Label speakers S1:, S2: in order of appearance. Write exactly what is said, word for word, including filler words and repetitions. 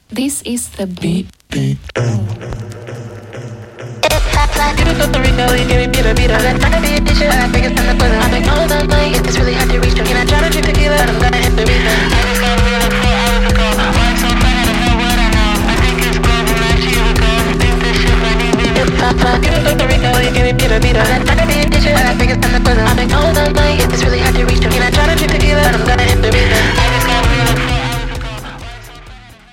S1: This is the B B O.
S2: Quiero Costa Rica y que me pida, pida,